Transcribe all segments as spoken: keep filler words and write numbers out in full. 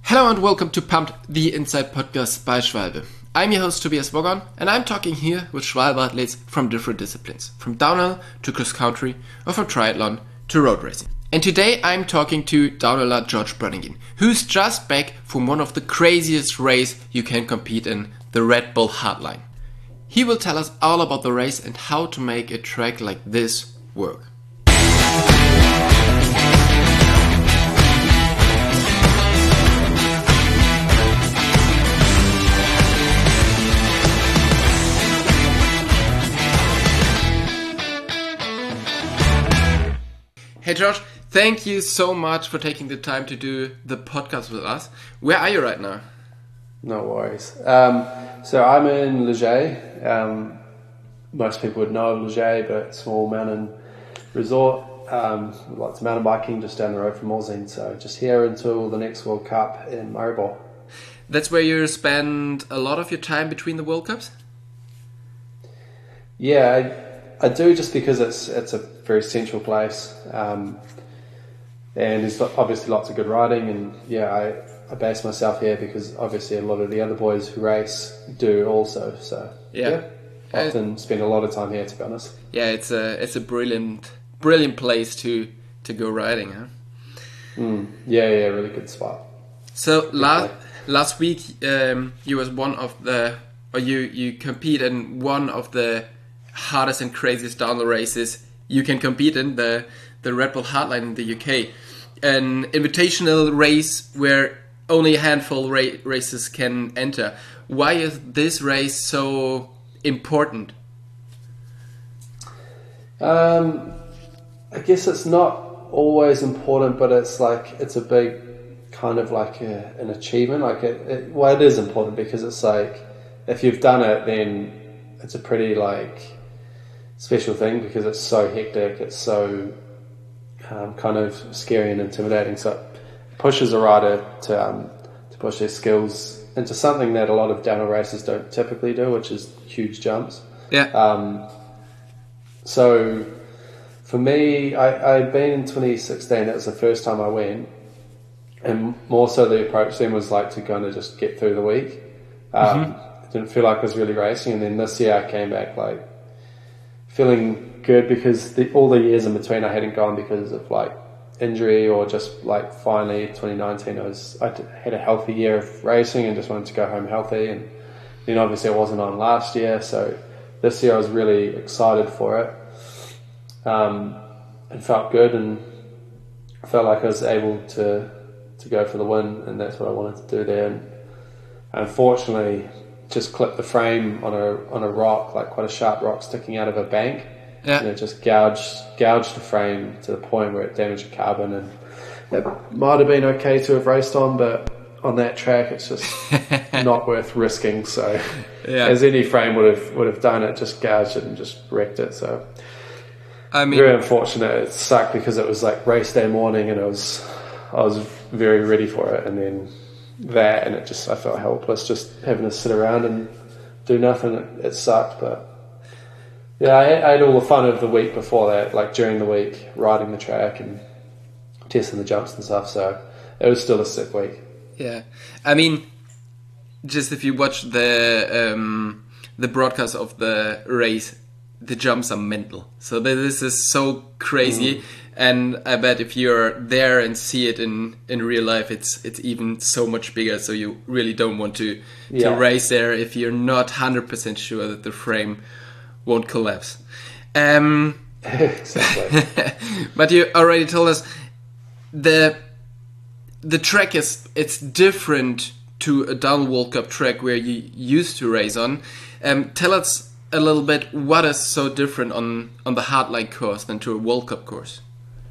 Hello and welcome to Pumped, the Inside Podcast by Schwalbe. I'm your host Tobias Wogon, and I'm talking here with Schwalbe athletes from different disciplines, from downhill to cross country, or from triathlon to road racing. And today I'm talking to downhiller George Brannigan, who's just back from one of the craziest races you can compete in, the Red Bull Hardline. He will tell us all about the race and how to make a track like this work. Hey George, thank you so much for taking the time to do the podcast with us. Where are you right now? No worries. Um, so I'm in Leger. Um, most people would know of Leger, but small mountain resort. Um, lots of mountain biking just down the road from Morzine. So just here until the next World Cup in Maribor. That's where you spend a lot of your time between the World Cups? Yeah, I, I do, just because it's it's a very central place. Um, and there's obviously lots of good riding, and yeah, I, I base myself here because obviously a lot of the other boys who race do also. So yeah, yeah often uh, spend a lot of time here, to be honest. Yeah, it's a it's a brilliant brilliant place to to go riding, huh? Mm, yeah, yeah, really good spot. So last last week um, you was one of the, or you you compete in one of the hardest and craziest downhill races you can compete in, the the Red Bull Hardline in the U K, an invitational race where only a handful of ra- races can enter. Why is this race so important? Um, I guess it's not always important, but it's like it's a big kind of like a, an achievement. Like it, it, well, it is important because it's like if you've done it, then it's a pretty like special thing because it's so hectic, it's so um, kind of scary and intimidating. So it pushes a rider to um, to push their skills into something that a lot of downhill racers don't typically do, which is huge jumps. Yeah. Um, so for me, I, I'd been in twenty sixteen. That was the first time I went, and more so the approach then was like to kind of just get through the week. Um, mm-hmm. Didn't feel like I was really racing, and then this year I came back like feeling good because the, all the years in between I hadn't gone because of like injury or just like finally twenty nineteen I was I had a healthy year of racing and just wanted to go home healthy, and then obviously I wasn't on last year, so this year I was really excited for it um, and felt good and felt like I was able to to go for the win, and that's what I wanted to do there. And unfortunately just clipped the frame on a on a rock, like quite a sharp rock sticking out of a bank. Yeah. And it just gouged gouged the frame to the point where it damaged the carbon, and it might have been okay to have raced on, but on that track it's just not worth risking. So yeah. As any frame would have would have done, it just gouged it and just wrecked it. So I mean, very unfortunate. It sucked because it was like race day morning and it was I was very ready for it, and then that, and it just I felt helpless just having to sit around and do nothing. It, it sucked, but yeah, I, I had all the fun of the week before that, like during the week, riding the track and testing the jumps and stuff. So it was still a sick week. Yeah, I mean, just if you watch the um, the broadcast of the race, the jumps are mental. So this is so crazy. Mm. And I bet if you're there and see it in, in real life, it's it's even so much bigger. So you really don't want to, to yeah. race there if you're not one hundred percent sure that the frame won't collapse. Um, but you already told us the the track is it's different to a down World Cup track where you used to race on. Um, tell us a little bit what is so different on, on the Hardline course than to a World Cup course.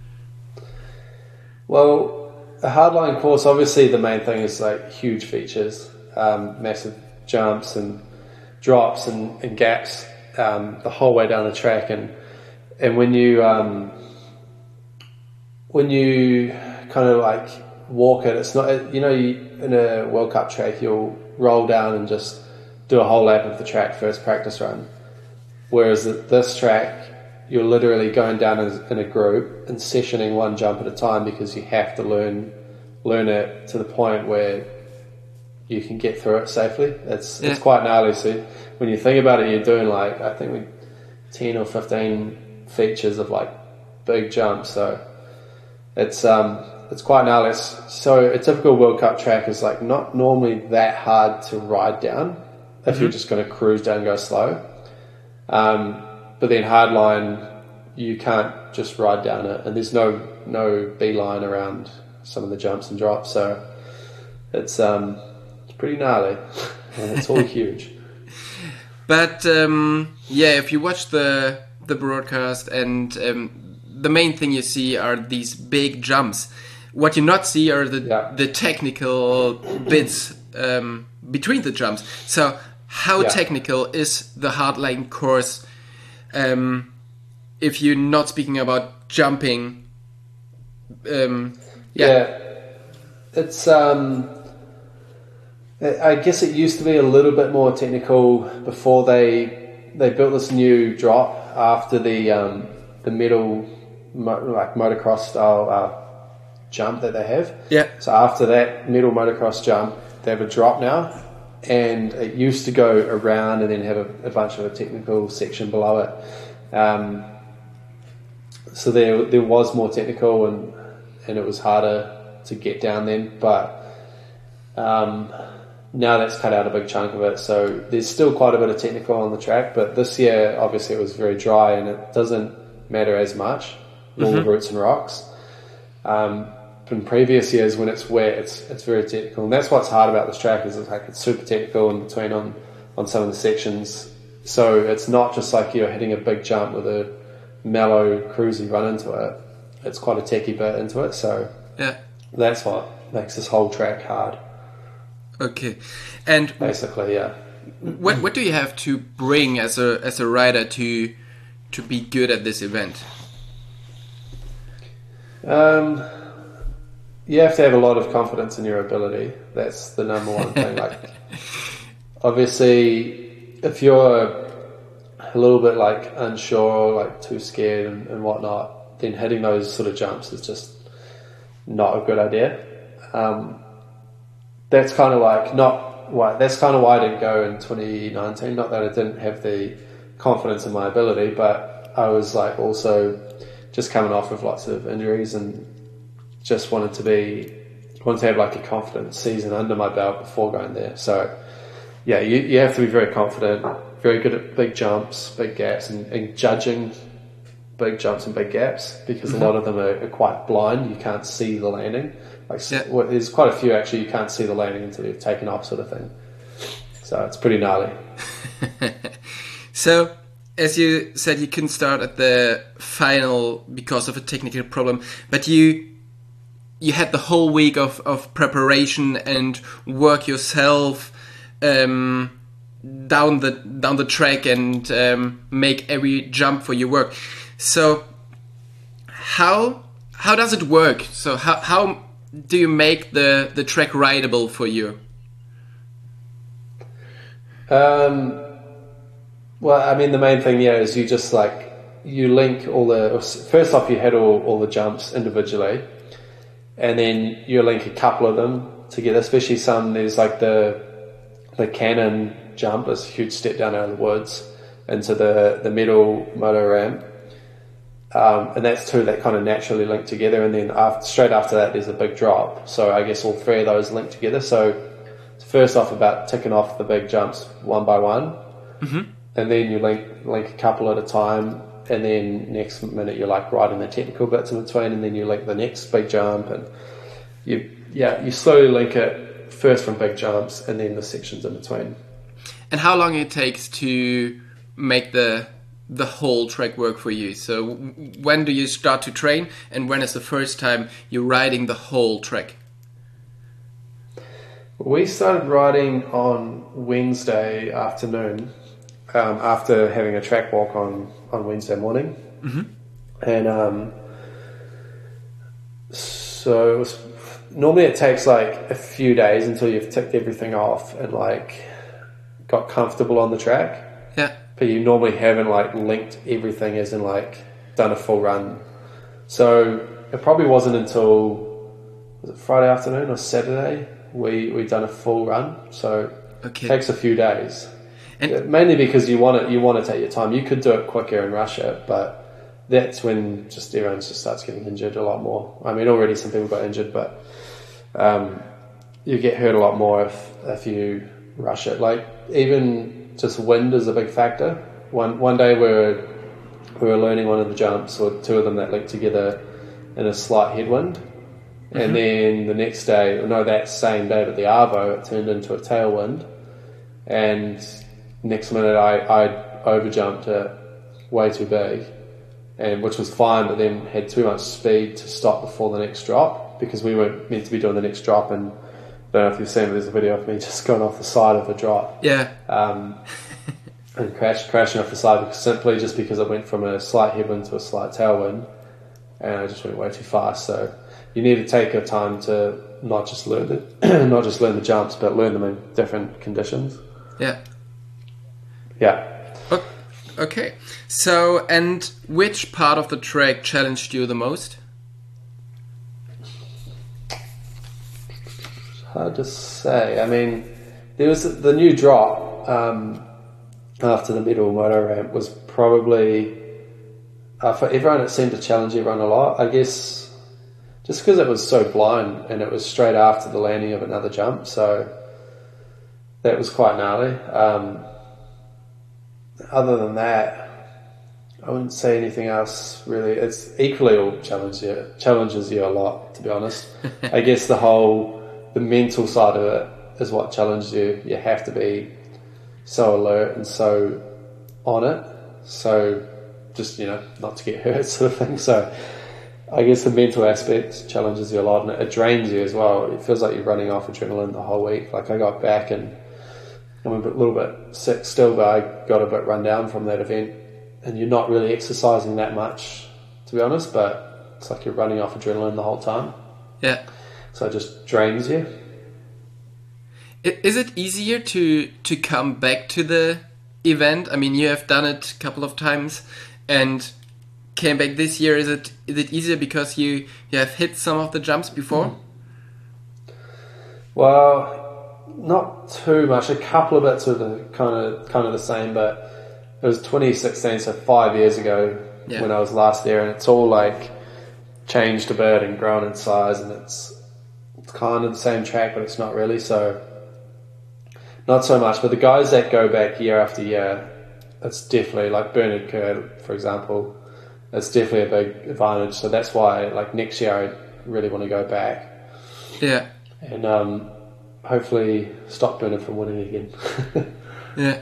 Well, a hardline course, obviously the main thing is like huge features, um, massive jumps and drops and, and gaps um, the whole way down the track, and and when you um, when you kind of like walk it, it's not, you know, you, in a World Cup track you'll roll down and just do a whole lap of the track first practice run, whereas this track you're literally going down as, in a group and sessioning one jump at a time because you have to learn learn it to the point where you can get through it safely. It's yeah. it's quite gnarly. So when you think about it, you're doing like I think we ten or fifteen features of like big jumps. So it's um it's quite gnarly. So a typical World Cup track is like not normally that hard to ride down if mm-hmm. you're just going to cruise down and go slow. Um, but then hardline, you can't just ride down it, and there's no no beeline around some of the jumps and drops. So it's um it's pretty gnarly, and it's all huge. But um, yeah, if you watch the the broadcast, and um, the main thing you see are these big jumps. What you not see are the yeah. the technical bits um, between the jumps. So how yeah. technical is the hardline course? Um, if you're not speaking about jumping, um, yeah. yeah, it's. Um, I guess it used to be a little bit more technical before they they built this new drop after the um, the middle mo- like motocross style uh, jump that they have. Yeah. So after that middle motocross jump, they have a drop now, and it used to go around and then have a, a bunch of a technical section below it. Um, so there there was more technical and and it was harder to get down then, but. Um, Now that's cut out a big chunk of it, so there's still quite a bit of technical on the track, but this year obviously it was very dry and it doesn't matter as much, all mm-hmm. the roots and rocks. Um, in previous years when it's wet, it's it's very technical, and that's what's hard about this track is it's like it's super technical in between on, on some of the sections. So it's not just like you're hitting a big jump with a mellow, cruisy run into it. It's quite a techy bit into it, so yeah, that's what makes this whole track hard. Okay, and basically, yeah. What what do you have to bring as a as a rider to to be good at this event? Um, you have to have a lot of confidence in your ability. That's the number one thing. Like, obviously, if you're a little bit like unsure, like too scared and, and whatnot, then hitting those sort of jumps is just not a good idea. Um, That's kind of like not why. That's kind of why I didn't go in twenty nineteen. Not that I didn't have the confidence in my ability, but I was like also just coming off of lots of injuries and just wanted to be wanted to have like a confident season under my belt before going there. So yeah, you you have to be very confident, very good at big jumps, big gaps, and, and judging big jumps and big gaps because mm-hmm. a lot of them are, are quite blind. You can't see the landing. Like yeah. well, there's quite a few actually you can't see the landing until you've taken off, sort of thing. So it's pretty gnarly. So, as you said, you couldn't start at the final because of a technical problem, but you you had the whole week of, of preparation and work yourself um, down the down the track and um, make every jump for your work. So, how how does it work? So how how do you make the, the track rideable for you? Um, well, I mean, the main thing, yeah, is you just like, you link all the, first off you hit all, all the jumps individually, and then you link a couple of them together, especially some, there's like the, the cannon jump, is a huge step down out of the woods into the, the middle moto ramp. Um, and that's two that kind of naturally link together, and then after, straight after that there's a big drop, so I guess all three of those link together. So first off about ticking off the big jumps one by one, mm-hmm. and then you link link a couple at a time, and then next minute you're like riding the technical bits in between, and then you link the next big jump, and you yeah you slowly link it first from big jumps and then the sections in between. And how long it takes to make the the whole track work for you? So when do you start to train, and when is the first time you're riding the whole track? We started riding on Wednesday afternoon, um, after having a track walk on, on Wednesday morning. Mm-hmm. And um, so it was, normally it takes like a few days until you've ticked everything off and like got comfortable on the track. Yeah. But you normally haven't like linked everything as in like done a full run. So it probably wasn't until was it Friday afternoon or Saturday, we we done a full run. So okay. it takes a few days, and mainly because you want it. You want to take your time. You could do it quicker and rush it, but that's when just everyone just starts getting injured a lot more. I mean, already some people got injured, but um, you get hurt a lot more if if you rush it. Like even just wind is a big factor. One one day we were we were learning one of the jumps, or two of them that linked together in a slight headwind, mm-hmm. and then the next day, no, that same day, but the Arvo, it turned into a tailwind, and next minute I I overjumped it way too big. And which was fine, but then had too much speed to stop before the next drop, because we were meant to be doing the next drop. And I don't know if you've seen, but there's a video of me just going off the side of a drop. Yeah. Um, and crash, crashing off the side because, simply just because it went from a slight headwind to a slight tailwind, and I just went way too fast. So you need to take your time to not just learn the not just learn the jumps, but learn them in different conditions. Yeah. Yeah. Okay, so, and which part of the track challenged you the most? Hard to say. I mean, there was the new drop um, after the middle moto ramp was probably, uh, for everyone, it seemed to challenge everyone a lot. I guess just because it was so blind and it was straight after the landing of another jump, so that was quite gnarly. Um, Other than that, I wouldn't say anything else really. It's equally all challenges you, challenges you a lot, to be honest. I guess the whole, the mental side of it is what challenges you. You have to be so alert and so on it. So just, you know, not to get hurt sort of thing. So I guess the mental aspect challenges you a lot, and it, it drains you as well. It feels like you're running off adrenaline the whole week. Like I got back and I'm a bit, little bit sick still, but I got a bit run down from that event, and you're not really exercising that much, to be honest, but it's like you're running off adrenaline the whole time. Yeah. So it just drains you. Is it easier to, to come back to the event? I mean, you have done it a couple of times and came back this year. Is it is it easier because you, you have hit some of the jumps before? Mm. Well, not too much. A couple of bits were the kind of kind of the same, but it was twenty sixteen, so five years ago yeah. when I was last there, and it's all like changed a bit and grown in size, and it's it's kind of the same track, but it's not really. So not so much. But the guys that go back year after year, it's definitely like Bernard Kerr, for example. It's definitely a big advantage. So that's why, like next year, I really want to go back. Yeah. And um. hopefully stop Bernard from winning again. Yeah.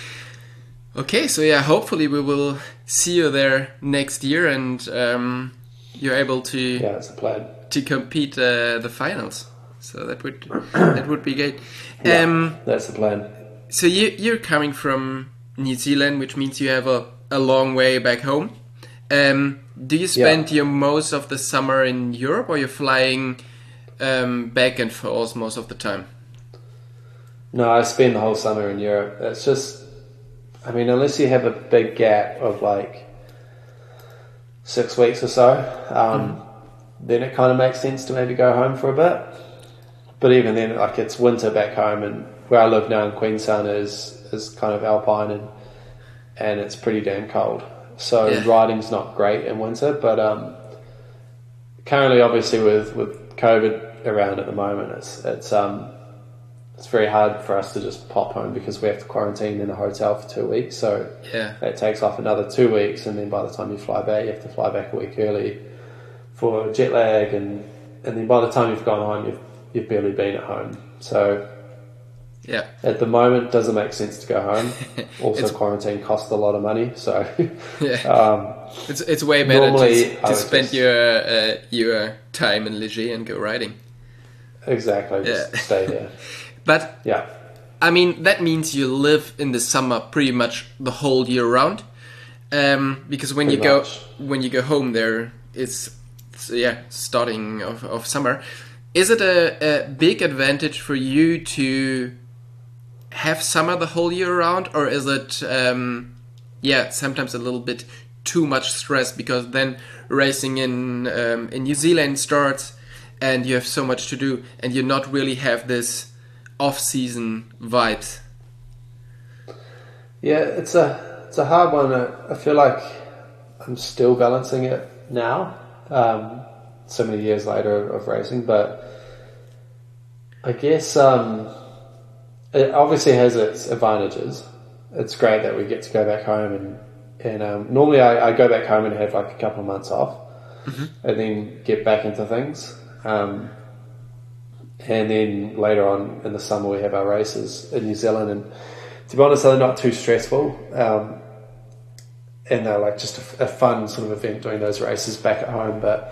Okay, so yeah, hopefully we will see you there next year, and um, you're able to yeah, that's the plan to compete uh, the finals. So that would that would be great. Yeah, um, that's the plan. So you you're coming from New Zealand, which means you have a, a long way back home. Um, do you spend yeah. your most of the summer in Europe, or you're flying um, back and forth most of the time? No, I spend the whole summer in Europe. It's just, I mean, unless you have a big gap of like six weeks or so, um, mm. then it kind of makes sense to maybe go home for a bit. But even then, like it's winter back home, and where I live now in Queenstown is is kind of alpine, and and it's pretty damn cold. So yeah. riding's not great in winter, but um, currently, obviously, with, with COVID around at the moment, it's it's um. It's very hard for us to just pop home because we have to quarantine in a hotel for two weeks. So yeah. that takes off another two weeks, and then by the time you fly back, you have to fly back a week early for jet lag, and, and then by the time you've gone home, you've you've barely been at home. So yeah, at the moment, it doesn't make sense to go home. Also, quarantine costs a lot of money, so yeah, um, it's it's way better to, to spend just, your uh, your time in Ligier and go riding. Exactly, just yeah. stay there. But yeah, I mean that means you live in the summer pretty much the whole year round, um, because when pretty you much. go when you go home there, it's, it's yeah starting of, of summer. Is it a, a big advantage for you to have summer the whole year round, or is it um, yeah sometimes a little bit too much stress because then racing in um, in New Zealand starts? and you have so much to do, and you not really have this off-season vibes. Yeah, it's a it's a hard one. I, I feel like I'm still balancing it now, um, so many years later of racing, but I guess um, it obviously has its advantages. It's great that we get to go back home, and, and um, normally I, I go back home and have like a couple of months off, mm-hmm. and then get back into things. Um, and then later on in the summer we have our races in New Zealand, and to be honest, they're not too stressful. Um, and they're like just a, a fun sort of event doing those races back at home. But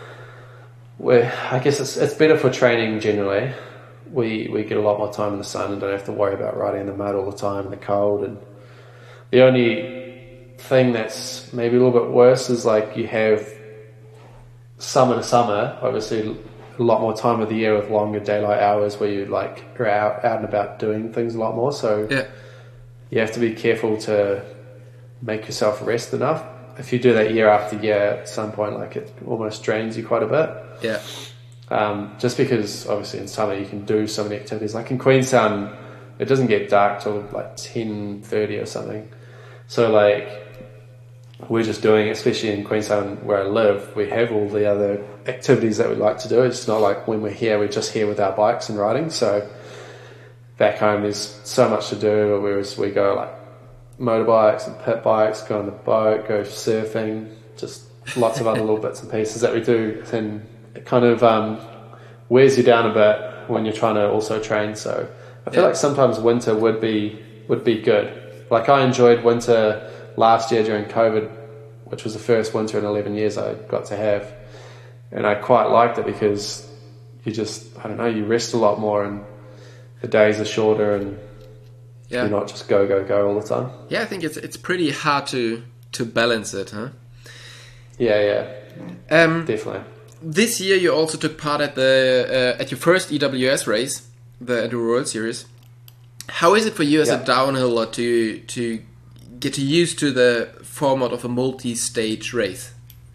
we're, I guess it's it's better for training generally. We we get a lot more time in the sun and don't have to worry about riding in the mud all the time in the cold. And the only thing that's maybe a little bit worse is like you have summer to summer, obviously a lot more time of the year with longer daylight hours where you like are out, out and about doing things a lot more. So yeah. You have to be careful to make yourself rest enough. If you do that year after year, at some point, like it almost drains you quite a bit. Yeah. Um, just because obviously in summer you can do so many activities. Like in Queenstown, it doesn't get dark till like ten thirty or something. So like we're just doing, especially in Queenstown where I live, we have all the other activities that we like to do. It's not like when we're here, we're just here with our bikes and riding. So back home there's so much to do, whereas we go like motorbikes and pit bikes, go on the boat, go surfing, just lots of other little bits and pieces that we do, and it kind of um, wears you down a bit when you're trying to also train. So I feel yeah. like sometimes winter would be would be good. Like I enjoyed winter last year during COVID, which was the first winter in eleven years I got to have, and I quite liked it because you just, I don't know, you rest a lot more and the days are shorter and yeah. you're not just go, go, go all the time. Yeah, I think it's it's pretty hard to, to balance it, huh? Yeah, yeah, um, definitely. This year you also took part at the uh, at your first E W S race, the Enduro World Series. How is it for you as yeah. a downhiller to to get used to the format of a multi-stage race?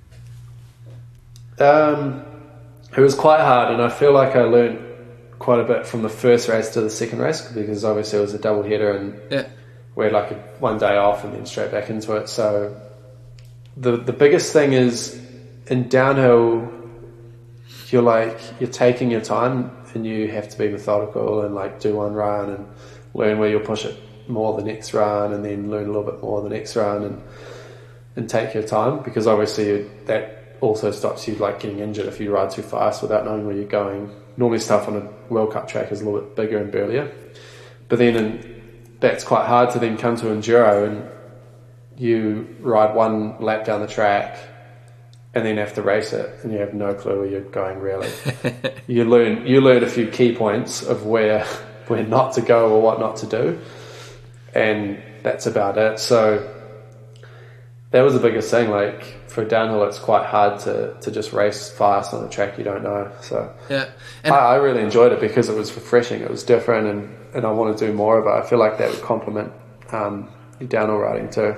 Um, it was quite hard, and I feel like I learned quite a bit from the first race to the second race, because obviously it was a double header and yeah. we had like a, one day off and then straight back into it. So the the biggest thing is in downhill, you're like you're taking your time and you have to be methodical and like do one run and learn where you'll push it more the next run, and then learn a little bit more the next run, and and take your time, because obviously you, that also stops you like getting injured if you ride too fast without knowing where you're going. Normally stuff on a World Cup track is a little bit bigger and burlier, but then in, that's quite hard to then come to enduro and you ride one lap down the track and then have to race it and you have no clue where you're going really. you learn you learn a few key points of where where not to go or what not to do, and that's about it. So that was the biggest thing. Like for downhill, it's quite hard to, to just race fast on a track you don't know. So yeah, and I, I really enjoyed it because it was refreshing. It was different, and, and I want to do more of it. I feel like that would complement um, downhill riding too.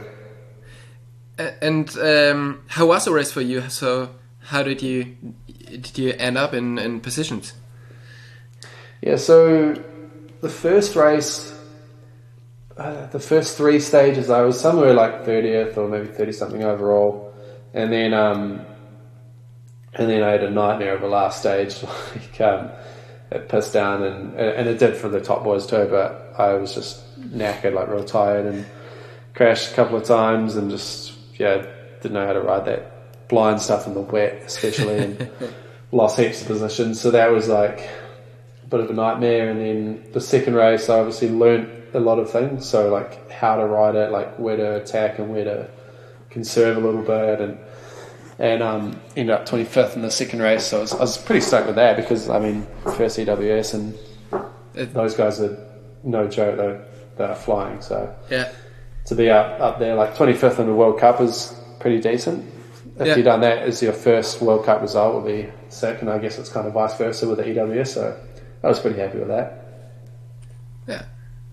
And um, how was the race for you? So how did you did you end up in, in positions? Yeah, so the first race, uh, the first three stages, I was somewhere like thirtieth or maybe thirty something overall, and then um, and then I had a nightmare of a last stage. Like um, it pissed down, and and it did for the top boys too. But I was just knackered, like real tired, and crashed a couple of times, and just yeah, didn't know how to ride that blind stuff in the wet, especially, and lost heaps of positions. So that was like a bit of a nightmare. And then the second race, I obviously learnt a lot of things. So like how to ride it, like where to attack and where to conserve a little bit, and and um, ended up twenty-fifth in the second race. So I was, I was pretty stoked with that, because I mean first E W S, and it, those guys are no joke. They're, they're flying. So yeah. To be up, up there, like twenty-fifth in the World Cup is pretty decent. If yeah. you've done that as your first World Cup result, would be sick, and I guess it's kind of vice versa with the E W S, so I was pretty happy with that. Yeah.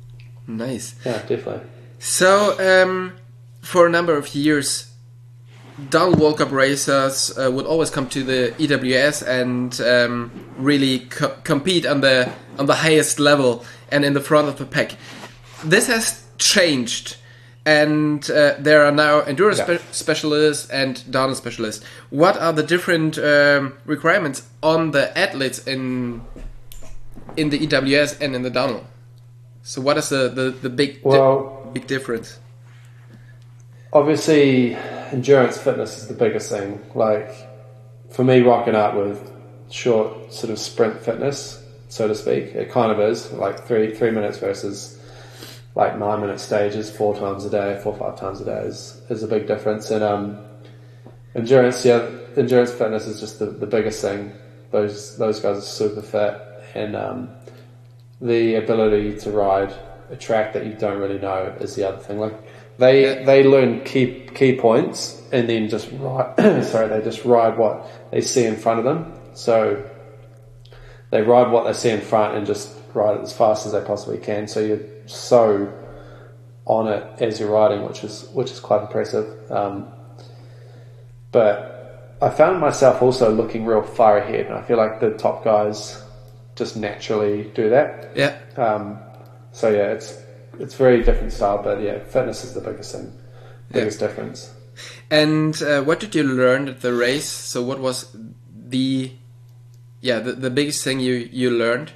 Nice. Yeah, definitely. So, um, for a number of years, Donald World Cup racers uh, would always come to the E W S and um, really co- compete on the on the highest level and in the front of the pack. This has changed, and uh, there are now endurance yeah. spe- specialists and downhill specialists. What are the different um, requirements on the athletes in in the E W S and in the downhill? So, what is the the, the big well, di- big difference? Obviously, endurance fitness is the biggest thing. Like, for me, rocking out with short sort of sprint fitness, so to speak, it kind of is like three three minutes versus like nine minute stages four times a day, four or five times a day is, is a big difference. And um, endurance, yeah, endurance fitness is just the, the biggest thing. Those those guys are super fit, and um, the ability to ride a track that you don't really know is the other thing. Like, They yeah. they learn key key points and then just ride. sorry, they just ride what they see in front of them. So they ride what they see in front and just ride it as fast as they possibly can. So you're so on it as you're riding, which is which is quite impressive. Um, but I found myself also looking real far ahead, and I feel like the top guys just naturally do that. Yeah. Um, so yeah, it's. It's very different style, but yeah, fitness is the biggest thing, biggest yeah. difference. And uh, what did you learn at the race? So what was the, yeah, the, the biggest thing you, you learned?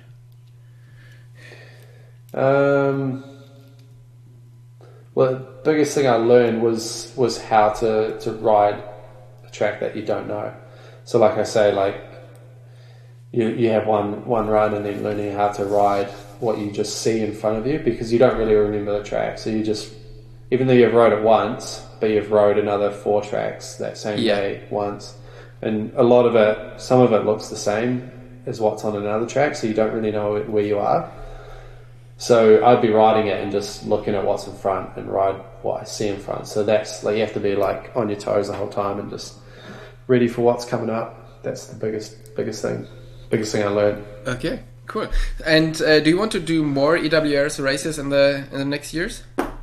Um, well, the biggest thing I learned was was how to, to ride a track that you don't know. So like I say, like you you have one one run and then learning how to ride what you just see in front of you, because you don't really remember the track. So you just, even though you've rode it once, but you've rode another four tracks that same yeah. day once. And a lot of it, some of it looks the same as what's on another track, so you don't really know where you are. So I'd be riding it and just looking at what's in front and ride what I see in front. So that's like, you have to be like on your toes the whole time and just ready for what's coming up. That's the biggest, biggest thing, biggest thing I learned. Okay. Cool. And uh, do you want to do more E W S races in the in the next years?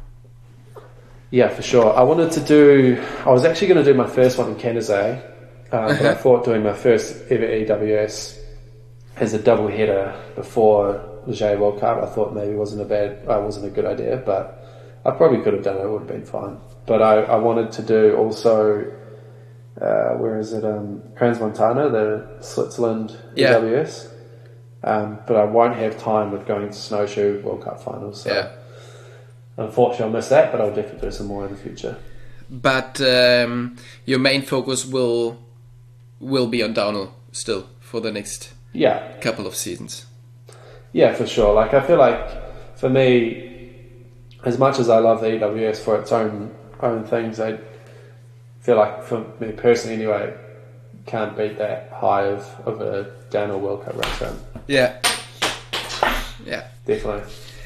Yeah, for sure. I wanted to do. I was actually going to do my first one in Canazei, uh, uh-huh. but I thought doing my first ever E W S as a double header before the J World Cup, I thought maybe wasn't a bad, uh, wasn't a good idea, but I probably could have done it. It would have been fine. But I, I wanted to do also. Uh, where is it? Um, Crans-Montana, the Switzerland yeah. E W S. Um, but I won't have time with going to Snowshoe World Cup finals. So yeah. unfortunately, I'll miss that, but I'll definitely do some more in the future. But um, your main focus will will be on downhill still for the next yeah. couple of seasons. Yeah, for sure. Like, I feel like for me, as much as I love the E W S for its own own things, I feel like for me personally, anyway, can't beat that high of, of a downhill World Cup race run. Yeah, yeah, definitely.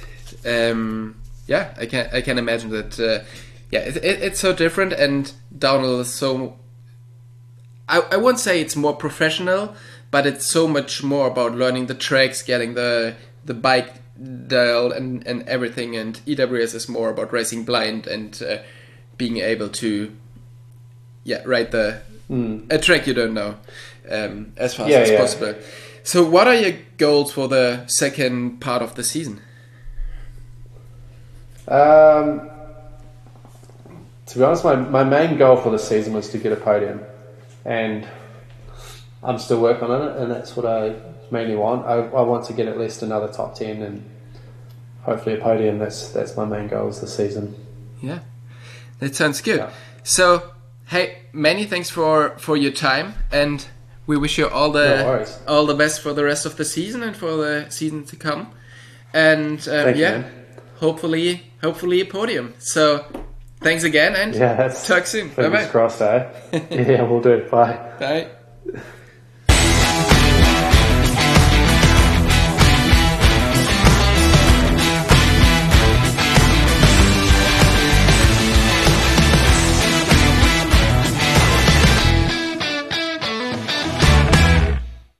Um, yeah, I can I can imagine that. Uh, yeah, it, it, it's so different, and downhill is so. I I won't say it's more professional, but it's so much more about learning the tracks, getting the the bike dialed, and and everything. And E W S is more about racing blind and uh, being able to, yeah, ride the mm. a track you don't know um, as fast yeah, as yeah. possible. So what are your goals for the second part of the season? Um, to be honest, my, my main goal for the season was to get a podium, and I'm still working on it, and that's what I mainly want. I, I want to get at least another top ten and hopefully a podium. That's that's my main goals this season. Yeah, that sounds good. Yeah. So, hey, many thanks for, for your time, and we wish you all the no all the best for the rest of the season and for the season to come. And um, yeah, you, hopefully, hopefully a podium. So, thanks again, and yeah, that's talk soon. Bye bye. Fingers crossed, eh? Yeah, we'll do. Bye. Bye.